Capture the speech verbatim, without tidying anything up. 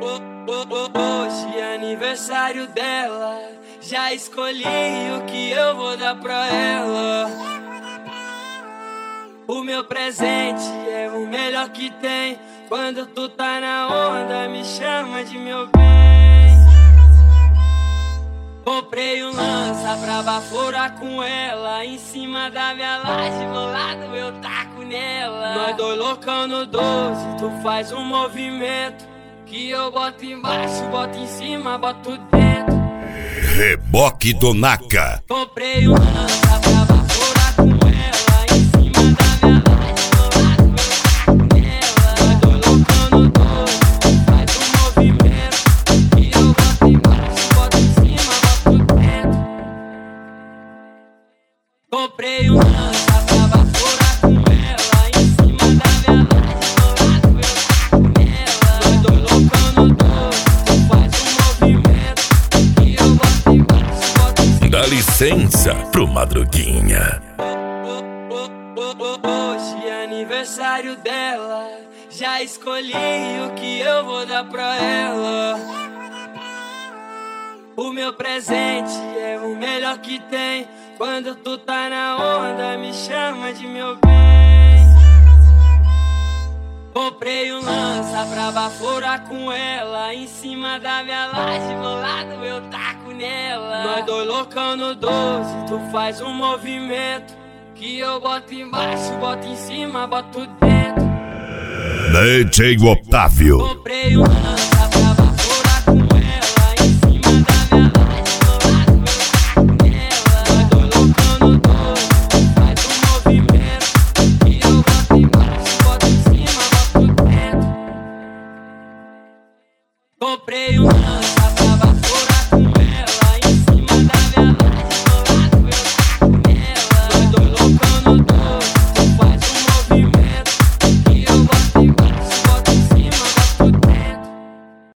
Hoje é aniversário dela, já escolhi o que eu vou dar pra ela. O meu presente é o melhor que tem. Quando tu tá na onda, me chama de meu bem. Comprei um lança pra baforar com ela. Em cima da minha laje, bolado eu taco nela. Nós dois loucão no doze, tu faz um movimento que eu boto embaixo, boto em cima, boto dentro. Reboque do Naka. Comprei um lança pra baforar com ela. Em cima da minha laje, bolado eu taco nela. Nós dois loucão no doze, tu faz um movimento que eu boto embaixo, boto em cima, boto dentro. Comprei um lança pra baforar com ela. Em cima da minha laje, bolado eu taco nela. Nós dois loucão no doze, tu faz um movimento que eu boto embaixo, boto em cima. Dá licença pro Madruguinha. Hoje é aniversário dela, já escolhi o que eu vou dar pra ela. O meu presente é o melhor que tem. Quando tu tá na onda, me chama de meu bem. Comprei um lança pra baforar com ela. Em cima da minha laje, bolado eu taco nela. Nós dois loucão no doze, tu faz um movimento que eu boto embaixo, boto em cima, boto dentro. D J Otávio. Comprei um lança pra baforar com ela. Em cima da minha laje, bolado eu taco nela. Nós dois loucão no doze, tu faz um movimento que eu boto embaixo, boto em cima, boto dentro. Comprei um lança